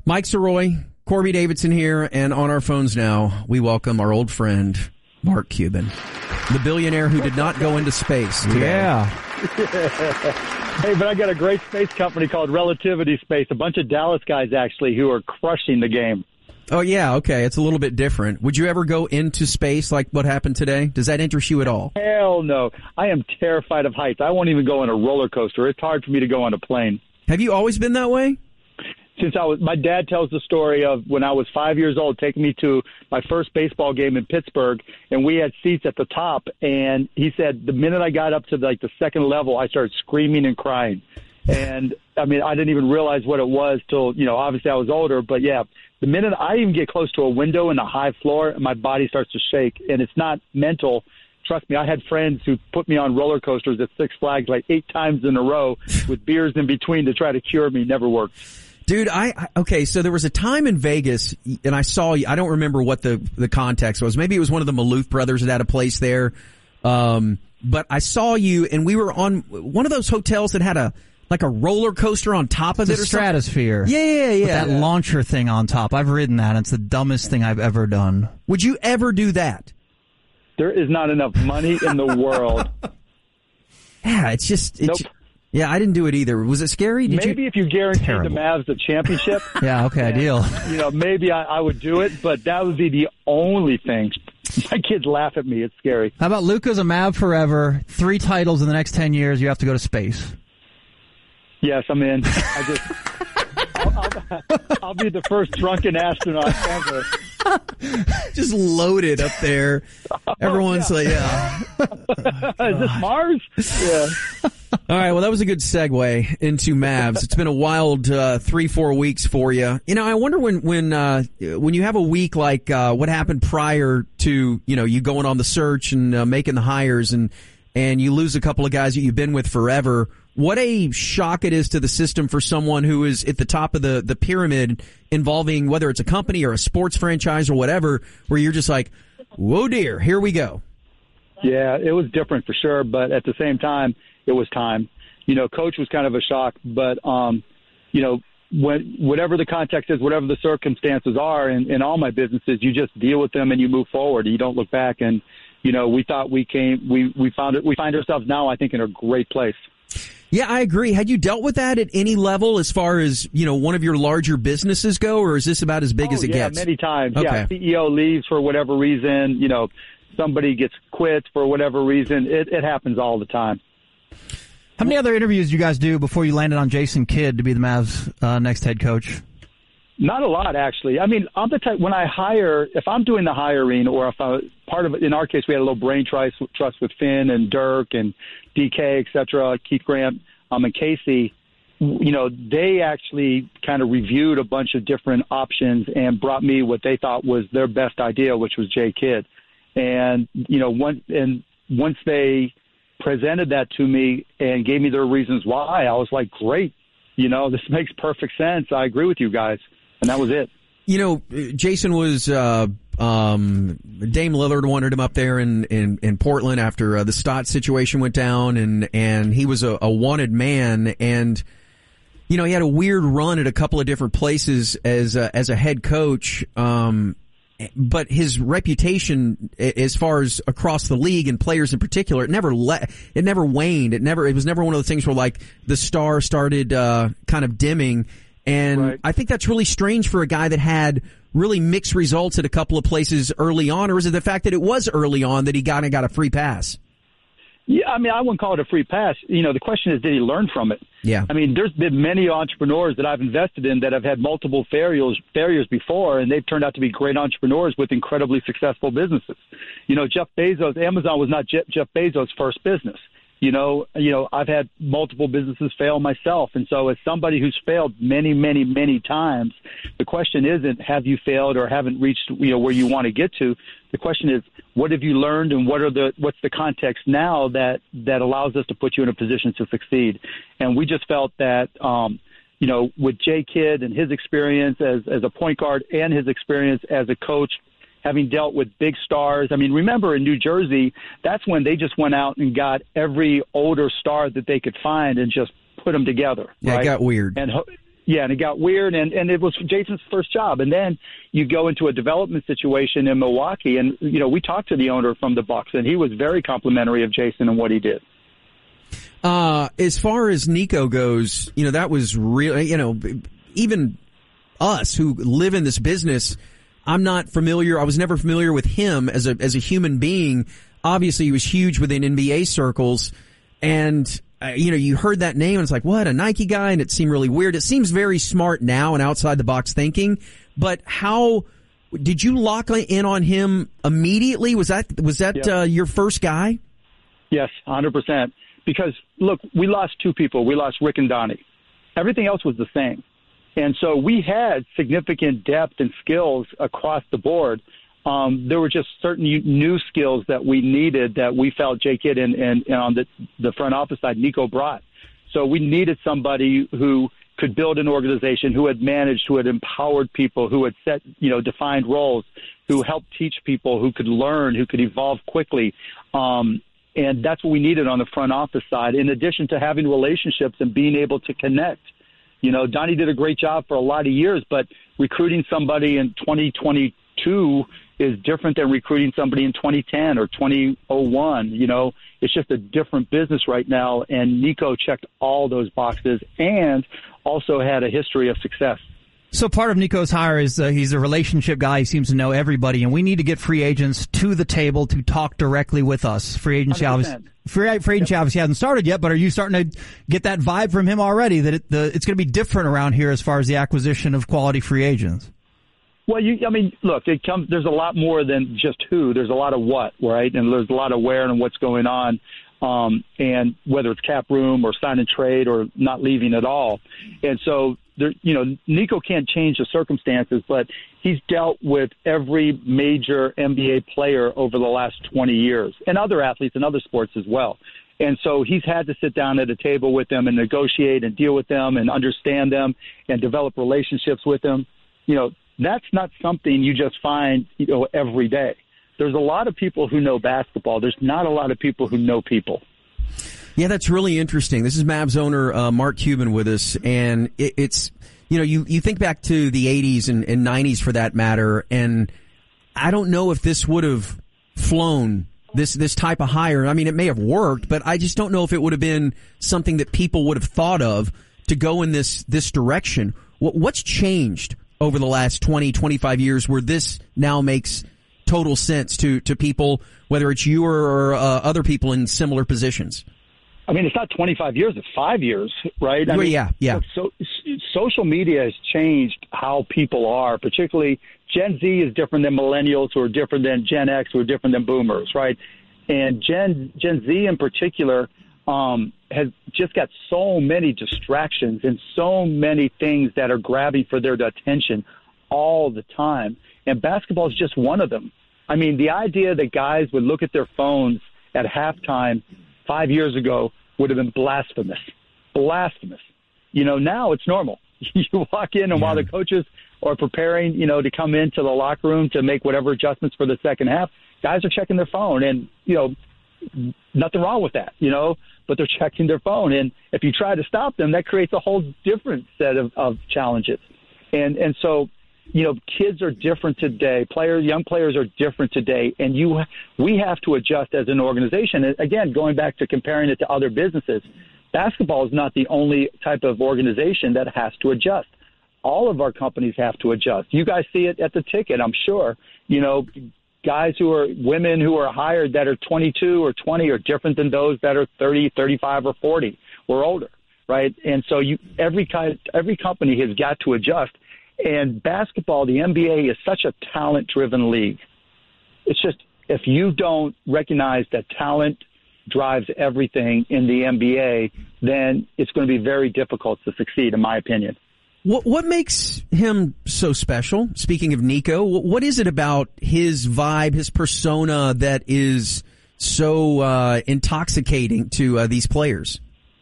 Mike Soroy, Corby Davidson here, and on our phones now, we welcome our old friend, Mark Cuban, the billionaire who did not go into space today. Yeah. Hey, but I got a great space company called Relativity Space, a bunch of Dallas guys, actually, who are crushing the game. Oh, yeah, okay. It's a little bit different. Would you ever go into space like what happened today? Does that interest you at all? Hell no. I am terrified of heights. I won't even go on a roller coaster. It's hard for me to go on a plane. Have you always been that way? Since my dad tells the story of when I was 5 years old, taking me to my first baseball game in Pittsburgh, and we had seats at the top. And he said the minute I got up to the second level, I started screaming and crying. And I mean, I didn't even realize what it was till, obviously I was older. But yeah, the minute I even get close to a window in the high floor, my body starts to shake, and it's not mental. Trust me, I had friends who put me on roller coasters at Six Flags like 8 times in a row with beers in between to try to cure me. Never worked. Dude, okay, so there was a time in Vegas, and I saw you. I don't remember what the context was. Maybe it was one of the Maloof brothers that had a place there. But I saw you, and we were on one of those hotels that had a roller coaster on top of it or Stratosphere. Something. Yeah. With that launcher thing on top. I've ridden that. It's the dumbest thing I've ever done. Would you ever do that? There is not enough money in the world. Yeah, it's just... Nope. Yeah, I didn't do it either. Was it scary? Maybe if you guaranteed the Mavs the championship. Yeah, okay, ideal. Maybe I would do it, but that would be the only thing. My kids laugh at me. It's scary. How about Luka's a Mav forever, 3 titles in the next 10 years, you have to go to space. Yes, I'm in. I'll be the first drunken astronaut ever. Just loaded up there. Everyone's like, yeah. Is this Mars? Yeah. All right, well, that was a good segue into Mavs. It's been a wild 3-4 weeks for you. I wonder when you have a week like what happened prior to you going on the search and making the hires and you lose a couple of guys that you've been with forever. What a shock it is to the system for someone who is at the top of the pyramid involving whether it's a company or a sports franchise or whatever, where you're just like, whoa, dear, here we go. Yeah, it was different for sure, but at the same time, it was time. Coach was kind of a shock, but, whatever the context is, whatever the circumstances are in all my businesses, you just deal with them and you move forward. You don't look back. And, we thought we find ourselves now, I think, in a great place. Yeah, I agree. Had you dealt with that at any level as far as, one of your larger businesses go, or is this about as big as it gets? Yeah, many times. Okay. Yeah, CEO leaves for whatever reason, somebody gets quit for whatever reason. It happens all the time. How many other interviews did you guys do before you landed on Jason Kidd to be the Mavs' next head coach? Not a lot, actually. I mean, I'm the type, when I hire, if I'm doing the hiring, or if part of it, in our case, we had a little brain trust with Finn and Dirk and DK, et cetera, Keith Grant, and Casey. They actually kind of reviewed a bunch of different options and brought me what they thought was their best idea, which was Jay Kidd. And, once they presented that to me and gave me their reasons why, I was like, great, this makes perfect sense. I agree with you guys. And that was it. Jason was, Dame Lillard wanted him up there in Portland after the Stott situation went down, and he was a wanted man, and, he had a weird run at a couple of different places as a head coach, but his reputation as far as across the league and players in particular, it never waned. It was never one of the things where like the star started, kind of dimming. And right. I think that's really strange for a guy that had really mixed results at a couple of places early on, or is it the fact that it was early on that he got a free pass? Yeah, I mean, I wouldn't call it a free pass. The question is, did he learn from it? Yeah. I mean, there's been many entrepreneurs that I've invested in that have had multiple failures before, and they've turned out to be great entrepreneurs with incredibly successful businesses. Jeff Bezos, Amazon was not Jeff Bezos' first business. I've had multiple businesses fail myself. And so as somebody who's failed many, many, many times, the question isn't have you failed or haven't reached, where you want to get to. The question is, what have you learned and what's the context now that allows us to put you in a position to succeed? And we just felt that, with Jay Kidd and his experience as a point guard and his experience as a coach, having dealt with big stars. I mean, remember in New Jersey, that's when they just went out and got every older star that they could find and just put them together. Yeah, right? It got weird. And Yeah, and it got weird, and it was Jason's first job. And then you go into a development situation in Milwaukee, and, we talked to the owner from the Bucks, and he was very complimentary of Jason and what he did. As far as Nico goes, that was real, even us who live in this business, I was never familiar with him as a human being. Obviously, he was huge within NBA circles, and you heard that name and it's like, what, a Nike guy? And it seemed really weird. It seems very smart now and outside the box thinking, but how did you lock in on him immediately? Was that your first guy? Yes, 100%. Because look, we lost two people. We lost Rick and Donnie. Everything else was the same. And so we had significant depth and skills across the board. There were just certain new skills that we needed that we felt Jay Kidd and on the front office side, Nico brought. So we needed somebody who could build an organization, who had managed, who had empowered people, who had set, defined roles, who helped teach people, who could learn, who could evolve quickly. And that's what we needed on the front office side, in addition to having relationships and being able to connect. Donnie did a great job for a lot of years, but recruiting somebody in 2022 is different than recruiting somebody in 2010 or 2001. It's just a different business right now. And Nico checked all those boxes and also had a history of success. So part of Nico's hire is he's a relationship guy. He seems to know everybody, and we need to get free agents to the table to talk directly with us. Free agency obviously hasn't started yet, but are you starting to get that vibe from him already that it's going to be different around here as far as the acquisition of quality free agents? Well, look, there's a lot more than just who. There's a lot of what, right? And there's a lot of where and what's going on. And whether it's cap room or sign and trade or not leaving at all. And so, Nico can't change the circumstances, but he's dealt with every major NBA player over the last 20 years and other athletes in other sports as well. And so he's had to sit down at a table with them and negotiate and deal with them and understand them and develop relationships with them. That's not something you just find, every day. There's a lot of people who know basketball. There's not a lot of people who know people. Yeah, that's really interesting. This is Mavs owner Mark Cuban with us, and it's you think back to the 80s and 90s for that matter, and I don't know if this would have flown, this type of hire. I mean, it may have worked, but I just don't know if it would have been something that people would have thought of to go in this direction. What's changed over the last 20, 25 years where this now makes total sense to people, whether it's you or other people in similar positions? I mean, it's not 25 years, it's 5 years, right? Yeah. So social media has changed how people are, particularly Gen Z is different than millennials who are different than Gen X who are different than boomers, right? And Gen Z in particular has just got so many distractions and so many things that are grabbing for their attention all the time. And basketball is just one of them. I mean, the idea that guys would look at their phones at halftime 5 years ago would have been blasphemous. Now it's normal. You walk in, and while the coaches are preparing, to come into the locker room to make whatever adjustments for the second half, guys are checking their phone, and, nothing wrong with that, but they're checking their phone. And if you try to stop them, that creates a whole different set of challenges. And so, kids are different today. Young players are different today, and we have to adjust as an organization. And again, going back to comparing it to other businesses, basketball is not the only type of organization that has to adjust. All of our companies have to adjust. You guys see it at the ticket, I'm sure. Women who are hired that are 22 or 20 are different than those that are 30, 35, or 40 or older, right? And so every company has got to adjust. And basketball, the NBA, is such a talent-driven league. It's just, if you don't recognize that talent drives everything in the NBA, then it's going to be very difficult to succeed, in my opinion. What makes him so special? Speaking of Nico, what is it about his vibe, his persona that is so intoxicating to these players?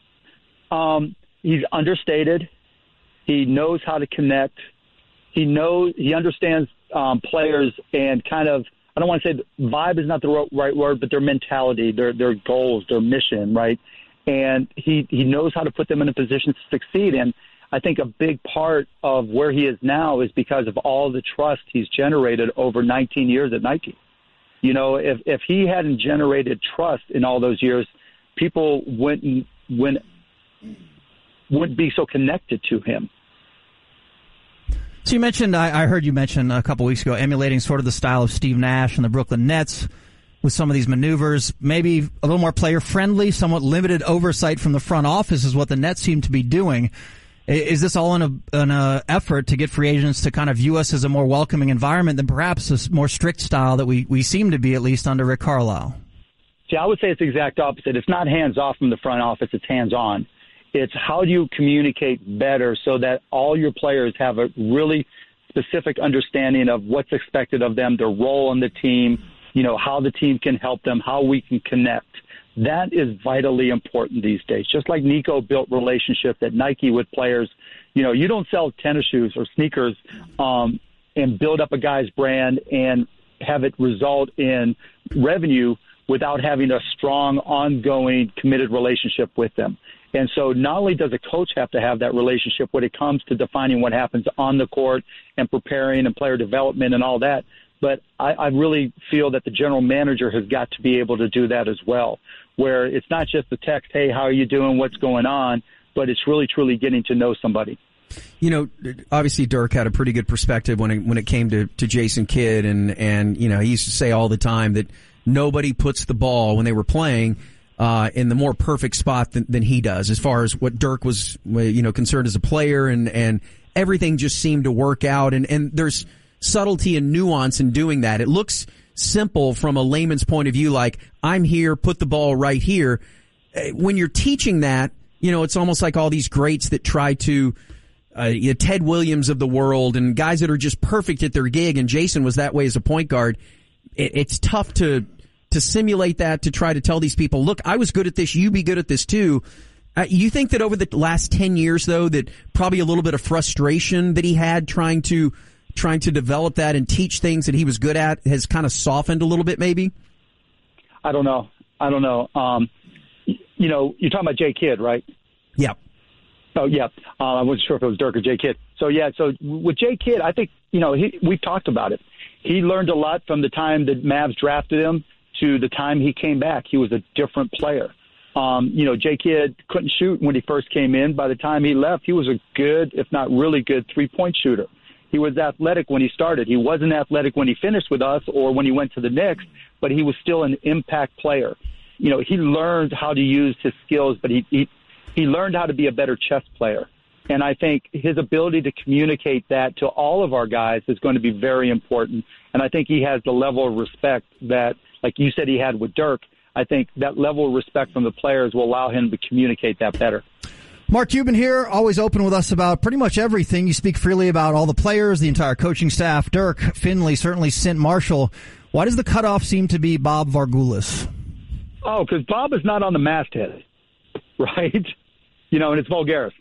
He's understated. He knows how to connect. He understands players and kind of, I don't want to say vibe is not the right word, but their mentality, their goals, their mission, right? And he knows how to put them in a position to succeed. And I think a big part of where he is now is because of all the trust he's generated over 19 years at Nike. You know, if he hadn't generated trust in all those years, people wouldn't be so connected to him. So you mentioned, I heard you mention a couple weeks ago, emulating sort of the style of Steve Nash and the Brooklyn Nets with some of these maneuvers, maybe a little more player-friendly, somewhat limited oversight from the front office is what the Nets seem to be doing. Is this all in an effort to get free agents to kind of view us as a more welcoming environment than perhaps a more strict style that we seem to be, at least under Rick Carlisle? See, I would say it's the exact opposite. It's not hands-off from the front office, it's hands-on. It's how do you communicate better so that all your players have a really specific understanding of what's expected of them, their role on the team, you know, how the team can help them, how we can connect. That is vitally important these days. Just like Nico built relationships at Nike with players, you know, you don't sell tennis shoes or sneakers and build up a guy's brand and have it result in revenue without having a strong, ongoing, committed relationship with them. And so not only does a coach have to have that relationship when it comes to defining what happens on the court and preparing and player development and all that, but I really feel that the general manager has got to be able to do that as well, where it's not just the text, hey, how are you doing, what's going on, but it's really, truly getting to know somebody. You know, obviously Dirk had a pretty good perspective when it came to Jason Kidd, and you know, he used to say all the time that nobody puts the ball when they were playing in the more perfect spot than he does, as far as what Dirk was, you know, concerned as a player, and everything just seemed to work out, and there's subtlety and nuance in doing that. It looks simple from a layman's point of view, like, I'm here, put the ball right here. When you're teaching that, you know, it's almost like all these greats that try to, Ted Williams of the world and guys that are just perfect at their gig, and Jason was that way as a point guard. It's tough to simulate that, to try to tell these people, look, I was good at this, you be good at this too. You think that over the last 10 years, though, that probably a little bit of frustration that he had trying to develop that and teach things that he was good at has kind of softened a little bit, maybe? I don't know. You know, you're talking about Jay Kidd, right? Yeah. Oh, yeah. I wasn't sure if it was Dirk or Jay Kidd. So, yeah, so with Jay Kidd, I think, you know, we've talked about it. He learned a lot from the time that Mavs drafted him to the time he came back. He was a different player. You know, Jay Kidd couldn't shoot when he first came in. By the time he left, he was a good, if not really good, three-point shooter. He was athletic when he started. He wasn't athletic when he finished with us or when he went to the Knicks, but he was still an impact player. You know, he learned how to use his skills, but he learned how to be a better chess player. And I think his ability to communicate that to all of our guys is going to be very important. And I think he has the level of respect that, like you said, he had with Dirk. I think that level of respect from the players will allow him to communicate that better. Mark Cuban here, always open with us about pretty much everything. You speak freely about all the players, the entire coaching staff, Dirk, Finley, certainly Sint Marshall. Why does the cutoff seem to be Bob Vargulis? Oh, because Bob is not on the masthead, right? You know, and it's Vulgaris.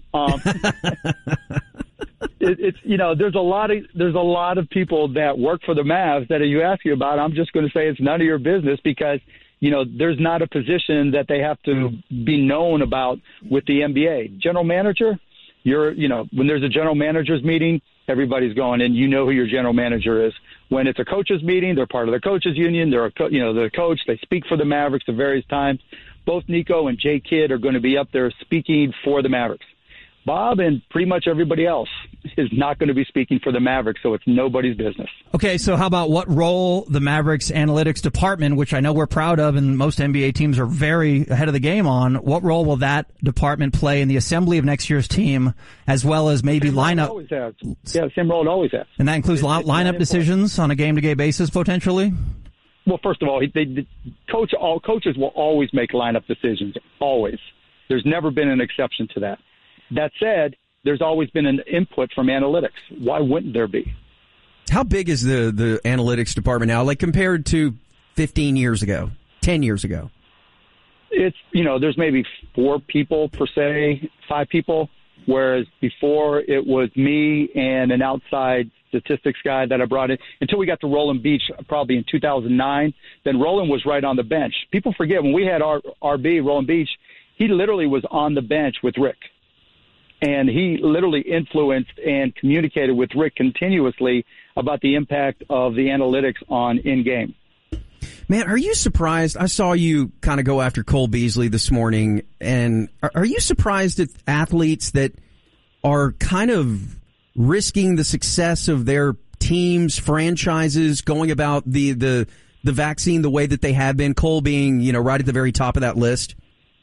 It's you know, there's a lot of people that work for the Mavs that you ask you about. I'm just going to say it's none of your business because, you know, there's not a position that they have to be known about with the NBA. General manager, you know, when there's a general managers meeting, everybody's going, and you know who your general manager is. When it's a coaches meeting, they're part of the coaches union. They're the coach. They speak for the Mavericks at various times. Both Nico and Jay Kidd are going to be up there speaking for the Mavericks. Bob and pretty much everybody else is not going to be speaking for the Mavericks, so it's nobody's business. Okay, so how about what role the Mavericks analytics department, which I know we're proud of and most NBA teams are very ahead of the game on, what role will that department play in the assembly of next year's team, as well as maybe lineup? Always has. Yeah, the same role it always has. And that includes lineup decisions on a game-to-game basis, potentially? Well, first of all, coaches will always make lineup decisions, always. There's never been an exception to that. That said, there's always been an input from analytics. Why wouldn't there be? How big is the analytics department now, like compared to 15 years ago, 10 years ago? It's, you know, there's maybe 4 people per se, 5 people, whereas before it was me and an outside statistics guy that I brought in until we got to Roland Beach probably in 2009. Then Roland was right on the bench. People forget when we had RB, Roland Beach, he literally was on the bench with Rick. And he literally influenced and communicated with Rick continuously about the impact of the analytics on in-game. Man, are you surprised? I saw you kind of go after Cole Beasley this morning, and are you surprised at athletes that are kind of risking the success of their teams, franchises, going about the vaccine the way that they have been, Cole being, right at the very top of that list?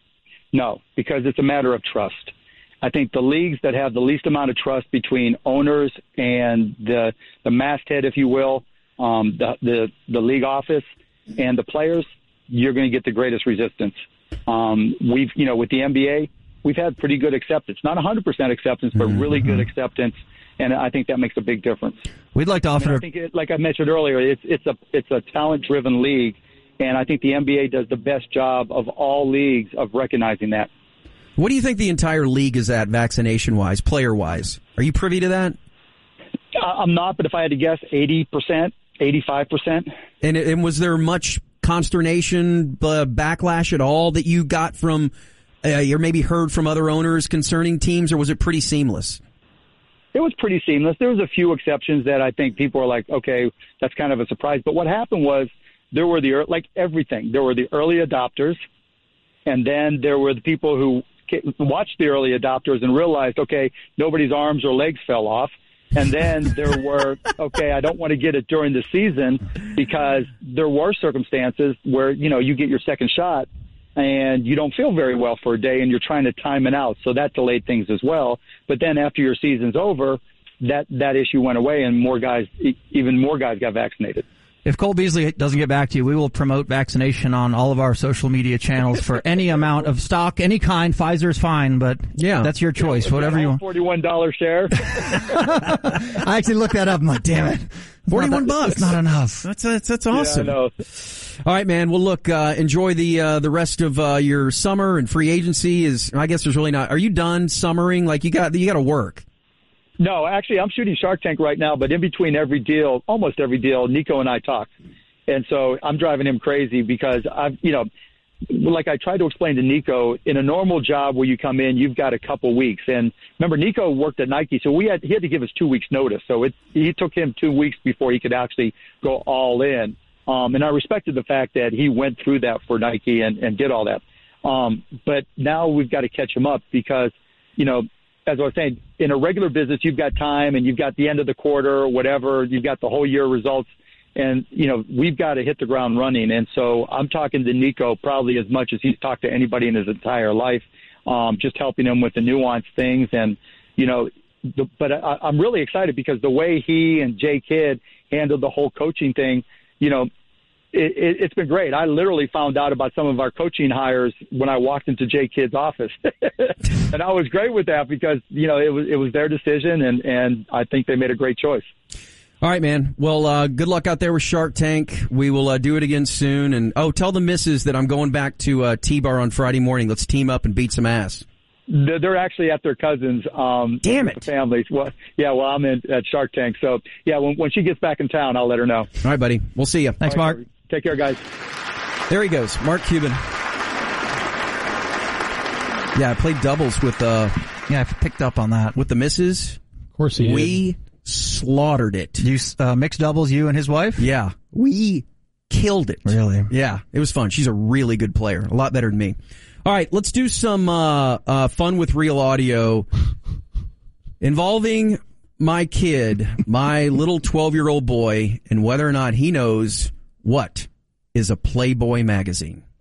No, because it's a matter of trust. I think the leagues that have the least amount of trust between owners and the masthead, if you will, the league office and the players, you're going to get the greatest resistance. With the NBA, we've had pretty good acceptance, not 100% acceptance, but really good acceptance. And I think that makes a big difference. We'd like to offer. I think, like I mentioned earlier, it's a talent-driven league, and I think the NBA does the best job of all leagues of recognizing that. What do you think the entire league is at vaccination-wise, player-wise? Are you privy to that? I'm not, but if I had to guess, 80%, 85%. And was there much consternation, backlash at all that you got from, or maybe heard from other owners concerning teams, or was it pretty seamless? It was pretty seamless. There was a few exceptions that I think people are like, okay, that's kind of a surprise. But what happened was there were like everything. There were the early adopters, and then there were the people who watched the early adopters and realized, okay, nobody's arms or legs fell off. And then there were, okay, I don't want to get it during the season because there were circumstances where, you get your second shot and you don't feel very well for a day and you're trying to time it out. So that delayed things as well. But then after your season's over, that issue went away and even more guys got vaccinated. If Cole Beasley doesn't get back to you, we will promote vaccination on all of our social media channels for any amount of stock, any kind. Pfizer is fine, but that's your choice. Whatever you want. $41 share. I actually looked that up. I'm like, damn it. $41. It's not enough. That's awesome. Yeah, I know. All right, man. Well, look, enjoy the rest of your summer, and free agency I guess there's really not. Are you done summering? Like you got to work. No, actually, I'm shooting Shark Tank right now, but in between almost every deal, Nico and I talk. And so I'm driving him crazy because like I tried to explain to Nico, in a normal job where you come in, you've got a couple weeks. And remember, Nico worked at Nike, so he had to give us 2 weeks notice. So he took him 2 weeks before he could actually go all in. And I respected the fact that he went through that for Nike and did all that. But now we've got to catch him up because, as I was saying, in a regular business, you've got time and you've got the end of the quarter or whatever. You've got the whole year results. And, we've got to hit the ground running. And so I'm talking to Nico probably as much as he's talked to anybody in his entire life, just helping him with the nuanced things. And, but I'm really excited because the way he and Jay Kidd handled the whole coaching thing, it's been great. I literally found out about some of our coaching hires when I walked into Jay Kidd's office. And I was great with that because, it was their decision, and I think they made a great choice. All right, man. Well, good luck out there with Shark Tank. We will do it again soon. And, tell the missus that I'm going back to T-Bar on Friday morning. Let's team up and beat some ass. They're actually at their cousins. Damn it. The families. Well, I'm at Shark Tank. So, when she gets back in town, I'll let her know. All right, buddy. We'll see you. Thanks, Mark. Take care, guys. There he goes, Mark Cuban. Yeah, I played doubles with I picked up on that. With the missus. Of course he We slaughtered it. You mixed doubles, you and his wife? Yeah. We killed it. Really? Yeah, it was fun. She's a really good player. A lot better than me. All right, let's do some fun with real audio involving my kid, my little 12-year-old boy, and whether or not he knows what is a Playboy magazine.